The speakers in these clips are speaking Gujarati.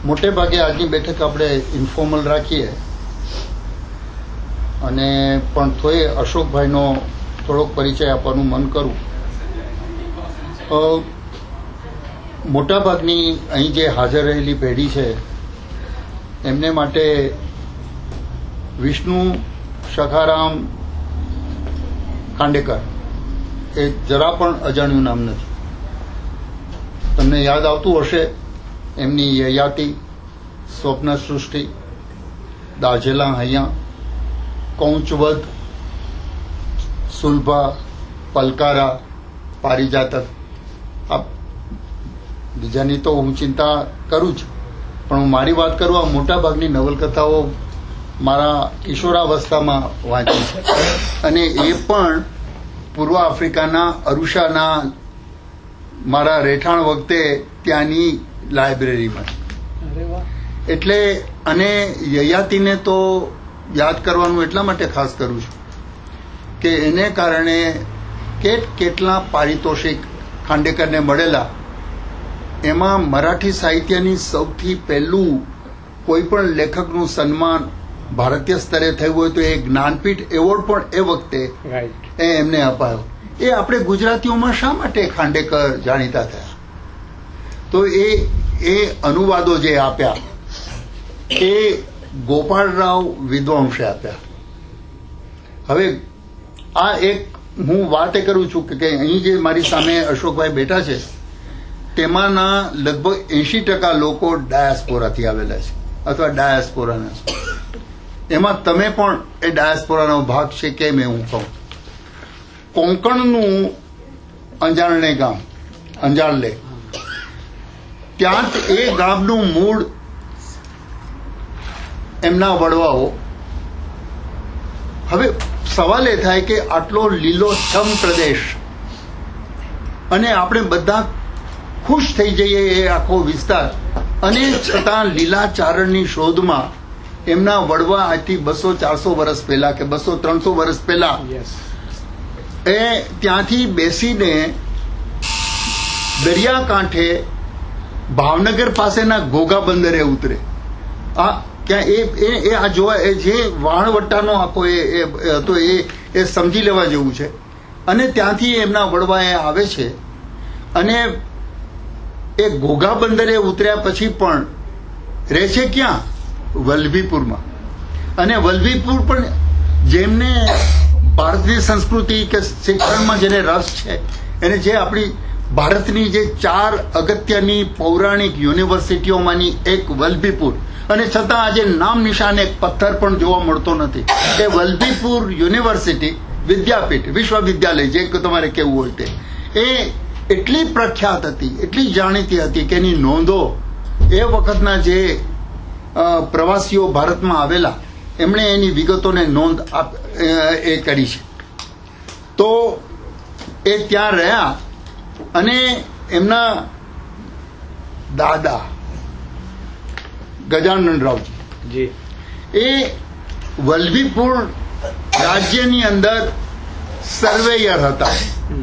મોટે ભાગે આજની બેઠક આપણે ઇન્ફોર્મલ રાખીએ અને પણ તોય અશોકભાઈનો થોડોક પરિચય આપવાનું મન કરું. મોટાભાગની અહીં જે હાજર રહેલી પેઢી છે એમને માટે વિષ્ણુ સખારામ ખાંડેકર એ જરા પણ અજાણ્યું નામ નથી. તમને યાદ આવતું હશે એમની યયાતિ, સ્વપ્ન સૃષ્ટિ, દાઝેલા હૈયા, કૌંચવધ, સુલભા, પલકારા, પારિજાતક. આ બીજાની તો હું ચિંતા કરું જ, પણ હું મારી વાત કરું, આ મોટાભાગની નવલકથાઓ મારા કિશોરાવસ્થામાં વાંચી છે અને એ પણ પૂર્વ આફ્રિકાના અરુષાના મારા રહેઠાણ વખતે ત્યાંની લાઇબ્રેરીમાં. એટલે અને યયાતિને તો યાદ કરવાનું એટલા માટે ખાસ કરું છું કે એને કારણે કેટલા પારિતોષિક ખાંડેકરને મળેલા. એમાં મરાઠી સાહિત્યની સૌથી પહેલું કોઈ પણ લેખકનું સન્માન ભારતીય સ્તરે થયું હોય તો એ જ્ઞાનપીઠ એવોર્ડ પણ એ વખતે એમને અપાયો. એ આપણે ગુજરાતીઓમાં શા માટે ખાંડેકર જાણીતા થયા? તો એ અનુવાદો જે આપ્યા એ ગોપાળરાવ વિદ્વાંસે આપ્યા. હવે આ એક હું વાત એ કરું છું કે અહીં જે મારી સામે અશોકભાઈ બેઠા છે તેમાંના લગભગ 80% લોકો ડાયાસ્પોરાથી આવેલા છે અથવા ડાયાસ્પોરાના છે. એમાં તમે પણ એ ડાયાસ્પોરાનો ભાગ છે કેમ એ હું કહું. કોંકણનું અંજારણે ગામ, અંજારલે, ત્યાં એ ગામનું મૂળ એમના વડવાઓ. હવે સવાલ એ થાય કે આટલો લીલોછમ પ્રદેશ અને આપણે બધા ખુશ થઈ જઈએ એ આખો વિસ્તાર, અને છતાં લીલાચારણની શોધમાં એમના વડવા આજથી 200-400 વર્ષ પહેલા કે 200-300 વર્ષ પહેલા એ ત્યાંથી બેસીને દરિયાકાંઠે ભાવનગર પાસેના ઘોઘા બંદરે ઉતરે. ત્યાં એ આ જોવા એ જે વાણવટ્ટાનો આખો એ હતો એ સમજી લેવા જેવું છે. અને ત્યાંથી એમના વડવા એ આવે છે અને એ ઘોઘા બંદરે ઉતર્યા પછી પણ રહે છે ક્યાં? વલ્લભીપુરમાં. અને વલ્લભીપુર પણ જેમને ભારતની સંસ્કૃતિ કે શિક્ષણમાં જેને રસ છે એને જે આપણી ભારતની જે 4 અગત્યની પૌરાણિક યુનિવર્સિટીઓમાંની એક વલ્લભીપુર, અને છતાં આજે નામ નિશાન એક પથ્થર પણ જોવા મળતો નથી. એ વલ્લભીપુર યુનિવર્સિટી વિદ્યાપીઠ, વિશ્વવિદ્યાલય જે તમારે કહેવું હોય તે, એ એટલી પ્રખ્યાત હતી, એટલી જાણીતી હતી કે એની નોંધો એ વખતના જે પ્રવાસીઓ ભારતમાં આવેલા એમણે એની વિગતોને નોંધ એ કરી છે. તો એ ત્યાં રહ્યા અને એમના દાદા ગજાનનરાવજી એ વલ્લભીપુર રાજ્યની અંદર સર્વેયર હતા.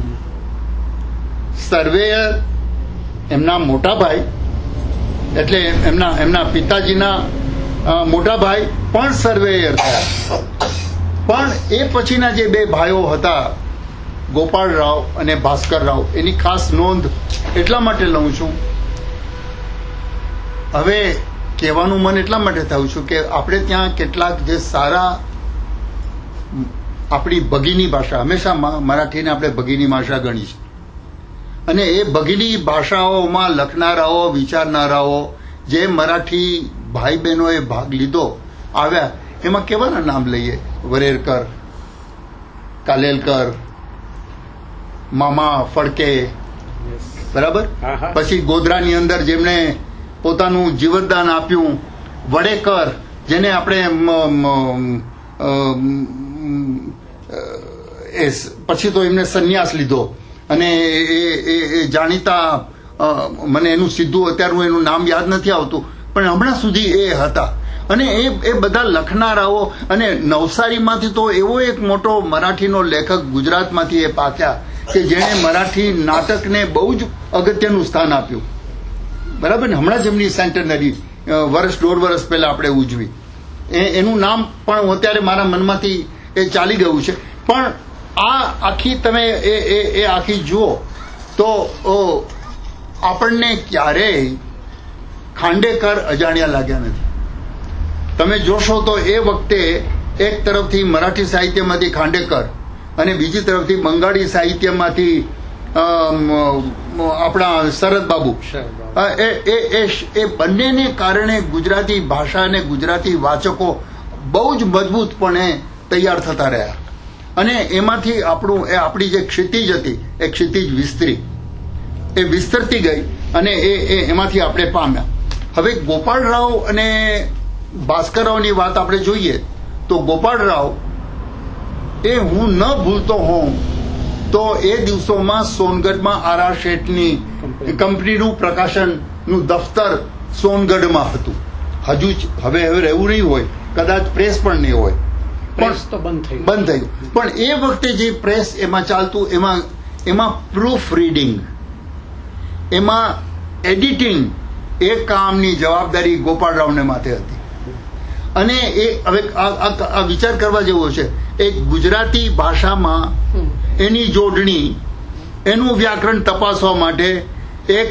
સર્વેયર એમના મોટા ભાઈ, એટલે એમના પિતાજીના મોટા ભાઈ પણ સર્વેયર થયા. પણ એ પછીના જે 2 ભાઈઓ હતા ગોપાળરાવ અને ભાસ્કરરાવ, એની ખાસ નોંધ એટલા માટે લઉં છું. હવે કહેવાનું મન એટલા માટે થયું છું કે આપણે ત્યાં કેટલાક જે સારા આપણી ભગીની ભાષા, હંમેશા મરાઠીને આપણે ભગીની ભાષા ગણી છે, અને એ ભગીની ભાષાઓમાં લખનારાઓ, વિચારનારાઓ જે મરાઠી ભાઈ બહેનોએ ભાગ લીધો આવ્યા, એમાં કેવાના નામ લઈએ? વરેરકર, કાલેલકર, મામા ફડકે, બરાબર. પછી ગોધરાની અંદર જેમણે પોતાનું જીવનદાન આપ્યું, વડેકર, જેને આપણે પછી તો એમને સંન્યાસ લીધો અને એ જાણીતા, મને એનું સીધું અત્યારનું એનું નામ યાદ નથી આવતું, પણ હમણાં સુધી એ હતા. અને એ બધા લખનારાઓ, અને નવસારીમાંથી તો એવો એક મોટો મરાઠીનો લેખક ગુજરાતમાંથી એ પાક્યા કે જેણે મરાઠી નાટકને બહુ જ અગત્યનું સ્થાન આપ્યું. બરાબર ને? હમણાં જ એમની સેન્ટેનરી વર્ષ 1.5 વર્ષ પહેલા આપણે ઉજવી. એનું નામ પણ અત્યારે મારા મનમાંથી એ ચાલી ગયું છે. પણ આ આખી તમે એ આખી જુઓ તો આપણને ક્યારેય ખાંડેકર અજાણ્યા લાગ્યા નથી. તમે જોશો તો એ વખતે એક તરફથી મરાઠી સાહિત્યમાંથી ખાંડેકર અને બીજી તરફથી બંગાળી સાહિત્યમાંથી આપણા શરદબાબુ, એ બંનેને કારણે ગુજરાતી ભાષા અને ગુજરાતી વાચકો બહુ જ મજબૂતપણે તૈયાર થતા રહ્યા અને એમાંથી આપણી જે ક્ષિતિજ હતી એ ક્ષિતિજ વિસ્તરતી ગઈ અને એમાંથી આપણે પામ્યા. હવે ગોપાળરાવ અને ભાસ્કરરાવની વાત આપણે જોઈએ તો ગોપાળરાવ એ હું ન ભૂલતો હોઉં તો એ દિવસોમાં સોનગઢમાં આર શેઠની કંપનીનું પ્રકાશનનું દફતર સોનગઢમાં હતું. હવે રહેવું નહીં હોય, કદાચ પ્રેસ પણ નહીં હોય, પણ બંધ થયું. પણ એ વખતે જે પ્રેસ એમાં ચાલતું એમાં પ્રૂફ રીડિંગ, એમાં એડિટિંગ, એ કામની જવાબદારી ગોપાળરાવને માથે હતી. અને એ હવે આ વિચાર કરવા જેવો છે. એક ગુજરાતી ભાષામાં એની જોડણી, એનું વ્યાકરણ તપાસવા માટે એક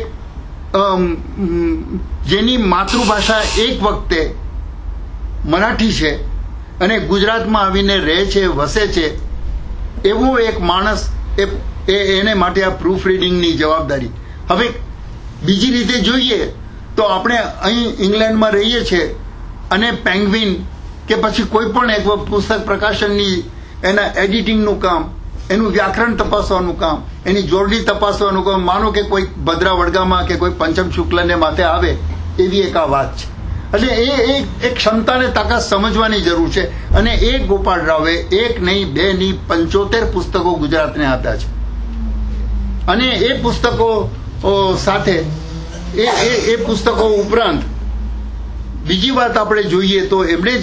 જેની માતૃભાષા એક વખતે મરાઠી છે અને ગુજરાતમાં આવીને રહે છે, વસે છે, એવું એક માણસ એને માટે આ પ્રૂફ રીડિંગની જવાબદારી. હવે બીજી રીતે જોઈએ તો આપણે અહીં ઇંગ્લેન્ડમાં રહીએ છીએ અને પેંગ્વિન કે પછી કોઈ પણ એક પુસ્તક પ્રકાશનની એના એડિટિંગનું કામ, એનું વ્યાકરણ તપાસવાનું કામ, એની જોડણી તપાસવાનું કામ, માનો કે કોઈ ભદ્રા વડગામાં કે કોઈ પંચમ શુક્લને માથે આવે એવી એક આ વાત છે. એટલે એ એક ક્ષમતાને તાકાત સમજવાની જરૂર છે. અને એ ગોપાળરાવે 1 નહીં 2 નહીં 75 પુસ્તકો ગુજરાતને આપ્યા છે. અને એ પુસ્તકો સાથે એ પુસ્તકો ઉપરાંત બીજી વાત આપણે જોઈએ તો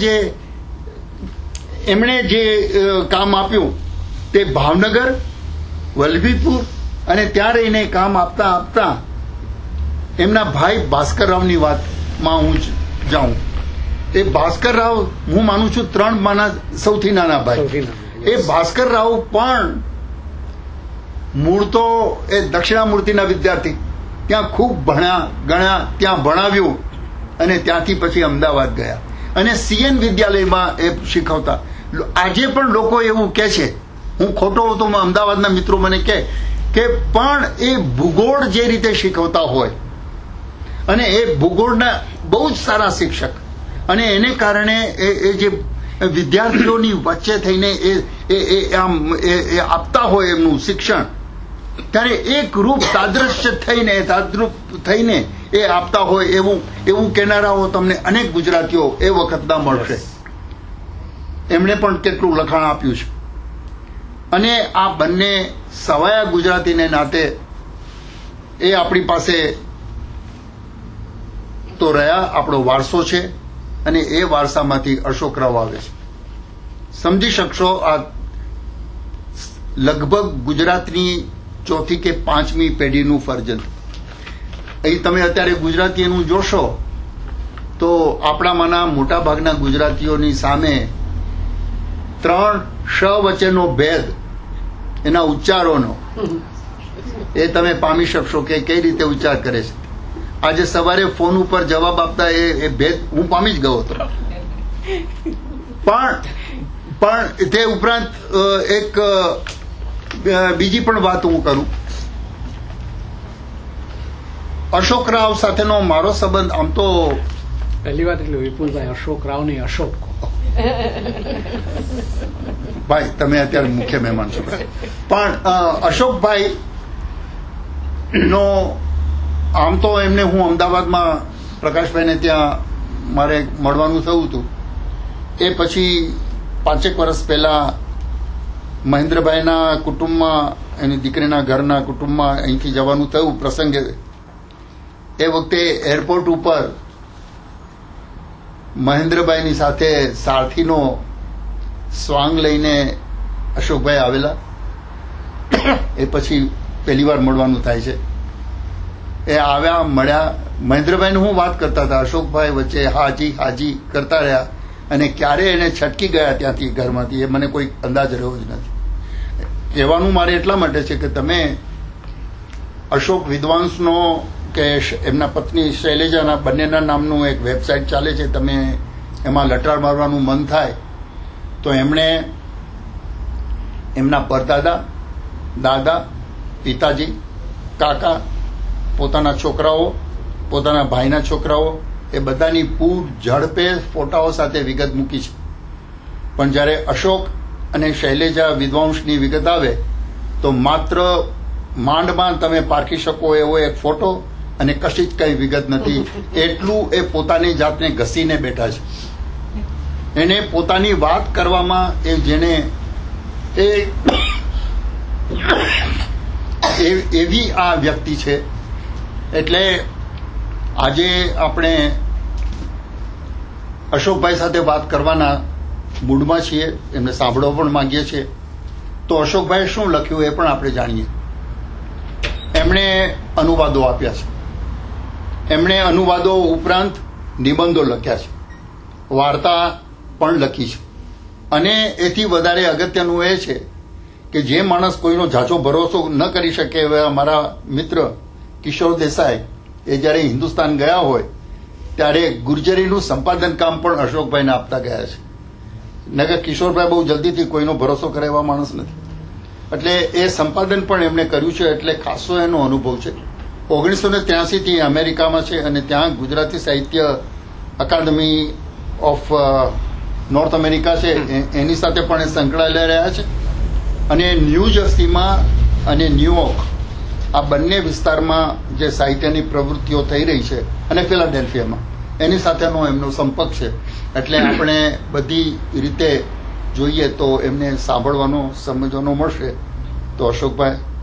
એમણે જે કામ આપ્યું તે ભાવનગર, વલ્લભીપુર અને ત્યાં રહીને કામ આપતા એમના ભાઈ ભાસ્કરરાવની વાતમાં હું જાઉં. એ ભાસ્કરરાવ હું માનું છું 3 માના સૌથી નાના ભાઈ. એ ભાસ્કરરાવ પણ મૂળ તો એ દક્ષિણામૂર્તિના વિદ્યાર્થી, ત્યાં ખૂબ ભણ્યા ગણ્યા, ત્યાં ભણાવ્યું અને ત્યાંથી પછી અમદાવાદ ગયા અને CN વિદ્યાલયમાં એ શીખવતા. આજે પણ લોકો એવું કહે છે, હું ખોટો હતો, અમદાવાદના મિત્રો મને કહે કે પણ એ ભૂગોળ જે રીતે શીખવતા હોય અને એ ભૂગોળના બહુ જ સારા શિક્ષક, અને એને કારણે એ જે વિદ્યાર્થીઓની વચ્ચે થઈને એ આપતા હોય એમનું શિક્ષણ, ત્યારે એક રૂપ તાદ્રશ્ય થઈને એ આપતા હોય એવું કહેનારાઓ તમને અનેક ગુજરાતીઓ એ વખતના મળશે. એમણે પણ કેટલું લખાણ આપ્યું છે. અને આ બંને સવાયા ગુજરાતીને નાતે એ આપણી પાસે તો રહ્યા, આપણો વારસો છે અને એ વારસામાંથી અશોકરાવ આવે છે. સમજી શકશો આ લગભગ ગુજરાતની 4મી કે 5મી પેઢીનું ફરજંદ. અહીં તમે અત્યારે ગુજરાતીનું જોશો તો આપણામાંના મોટા ભાગના ગુજરાતીઓની સામે 3 શ વચ્ચેનો ભેદ, એના ઉચ્ચારોનો, એ તમે પામી શકશો કે કઈ રીતે ઉચ્ચાર કરે છે. આજે સવારે ફોન ઉપર જવાબ આપતા એ ભેદ હું પામી જ ગયો હતો. પણ તે ઉપરાંત એક બીજી પણ વાત હું કરું. અશોકરાવ સાથેનો મારો સંબંધ આમ તો પહેલી વાત એટલે વિપુલભાઈ અશોકરાવ નહીં, અશોક ભાઈ તમે અત્યારે મુખ્ય મહેમાન છો. પણ અશોકભાઈ નો આમ તો એમને હું અમદાવાદમાં પ્રકાશભાઈને ત્યાં મારે મળવાનું થયું હતું. એ પછી 5 વર્ષ પહેલા મહેન્દ્રભાઈના કુટુંબમાં, એની દીકરીના ઘરના કુટુંબમાં અહીંથી જવાનું થયું પ્રસંગે. એ વખતે એરપોર્ટ ઉપર મહેન્દ્રભાઈની સાથે સારથીનો સ્વાંગ લઈને અશોકભાઈ આવેલા. એ પછી પહેલી વાર મળવાનું થાય છે. એ આવ્યા, મળ્યા, મહેન્દ્રભાઈને હું વાત કરતા હતા, અશોકભાઈ વચ્ચે હાજી હાજી કરતા રહ્યા અને ક્યારે એને છટકી ગયા ત્યાંથી ઘરમાંથી એ મને કોઈ અંદાજ રહ્યો જ નથી. કહેવાનું મારે એટલા માટે છે કે તમે અશોક વિદ્વાંસનો કે એમના પત્ની શૈલેજાના બંનેના નામનું એક વેબસાઇટ ચાલે છે, તમે એમાં લટાર મારવાનું મન થાય તો એમણે એમના પરદાદા, દાદા, પિતાજી, કાકા, પોતાના છોકરાઓ, પોતાના ભાઈના છોકરાઓ એ બધાની પૂર ઝડપે ફોટાઓ સાથે વિગત મૂકી છે. પણ જ્યારે અશોક અને શૈલેજા વિદ્વાંસની વિગત આવે તો માત્ર માંડમાં તમે પારખી શકો એવો એક ફોટો અને કશી જ કઈ વિગત નથી. એટલું એ પોતાની જાતને ઘસીને બેઠા છે. એને પોતાની વાત કરવામાં એ જેને એવી આ વ્યક્તિ છે. એટલે આજે આપણે અશોકભાઈ સાથે વાત કરવાના મૂડમાં છીએ, એમને સાંભળવા પણ માંગીએ છીએ. તો અશોકભાઈ શું લખ્યું એ પણ આપણે જાણીએ. એમણે અનુવાદો આપ્યા છે. એમણે અનુવાદો ઉપરાંત નિબંધો લખ્યા છે, વાર્તા પણ લખી છે. અને એથી વધારે અગત્યનું એ છે કે જે માણસ કોઈનો ઝાઝો ભરોસો ન કરી શકે એવા મારા મિત્ર કિશોર દેસાઈ એ જ્યારે હિન્દુસ્તાન ગયા હોય ત્યારે ગુર્જરીનું સંપાદન કામ પણ અશોકભાઈને આપતા ગયા છે. નકર કિશોરભાઈ બહુ જલ્દીથી કોઈનો ભરોસો કરે એવા માણસ નથી. એટલે એ સંપાદન પણ એમણે કર્યું છે. એટલે ખાસો એનો અનુભવ છે. 1983 થી અમેરિકામાં છે અને ત્યાં Gujarati Sahitya Akademi of north America છે એની સાથે પણ એ સંકળાયેલા રહ્યા છે. અને ન્યૂ જર્સીમાં અને ન્યુયોર્ક આ બંને વિસ્તારમાં જે સાહિત્યની પ્રવૃત્તિઓ થઈ રહી છે અને ફિલાડેલ્ફિયામાં એની સાથેનો એમનો સંપર્ક છે. એટલે આપણે બધી રીતે જોઈએ તો એમને સાંભળવાનો સમજવાનો મળશે. તો અશોકભાઈ